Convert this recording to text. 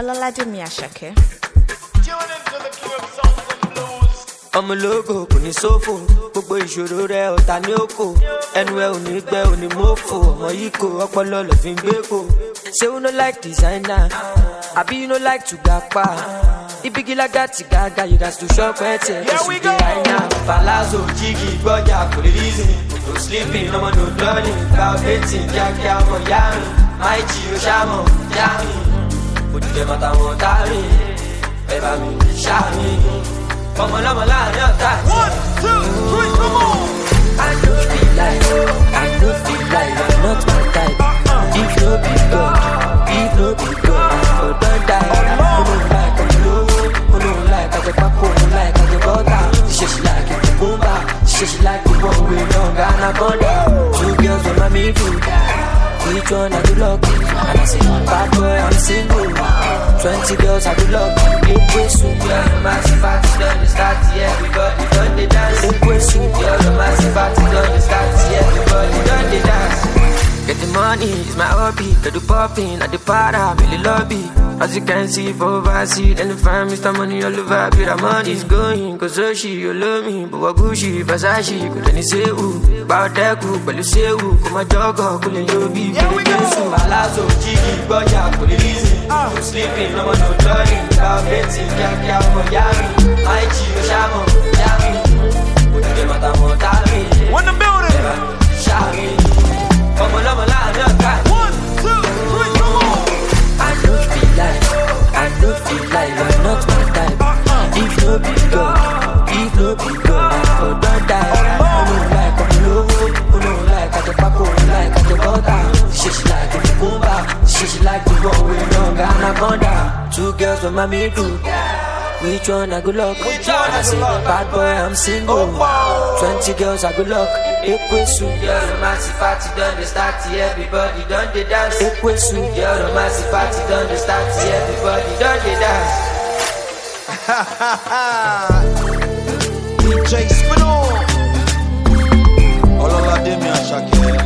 Olalademi Ashake. I'm a logo, kò ní sófò, gbogbo ìṣòro rẹ̀ ọ̀tá ní òkò, ẹnu ẹ ò ní gbẹ ò ní mọ́fò, ọmọ yìí kò ọpọlọ lọ fi ń gbé kò. Say you no like designer, àbí you no like to gapa. Ibigi like that gaga, you got to shop it. Here we go. Right now, Palazzo, Jiggy, Boya, kò lè reason. No sleeping, no more no dawning. About dating, kíákíá ọmọ yá mi. My G, o ṣàmọ̀ yá mi. Ojúde mọ́ta wọn tá mi. Ẹ bá mi ṣá mi. Ọmọ lọ́mọ láàrin ọ̀tá. 1, 2, 3, come on. I don't feel like you're not my type. If no be God, I don't die. Oh no like I'm low, oh no like I get back, oh no like I get butter. She like it, the bomba. She like the one we long anaconda. 2 girls on my middle. Which one I do lucky? And I say, bad boy, I'm single. 20 girls I do lucky. Yeah, the massive party done start, yeah, everybody done the dance. Yeah, the massive party done start, yeah, everybody done the dance. Get the money, it's my hobby. Get the popping at the para, really lobby. As you can see, for overseas, and the fam, Mr. Money all over. But the money's going, cause Oshi, you love me. But what Gucci, Versace, could any say who? About that group, but you say who? Come a jogger, couldn't you be? Here we go. Palazzo, Jiggy, Boya, could it easy? No sleeping, no more no turning. About dating, kíákíá ọmọ yá mi. My G, o ṣàmọ̀ yá mi. Ojúde mọ́ta wọn tá mi. When the building. Ṣá mi. Ọmọ lọ́mọ láàrin ọ̀tá. 1, 2, 3, come on. I don't feel like you're not my type. If no be God, I don't die. Oh no like I'm low, oh no like I get back, oh no like I get butter. She like the bomba, she like the one we long anaconda. 2 girls on my middle. Which one I good luck? And I say, bad boy, I'm single. 20 girls I good luck. Ekwesu, yeah, the massive party done the start, yeah, everybody done the dance. Ekwesu, yeah, the massive party done the start, yeah, everybody done the dance. DJ Spinall. Olalademi Ashake.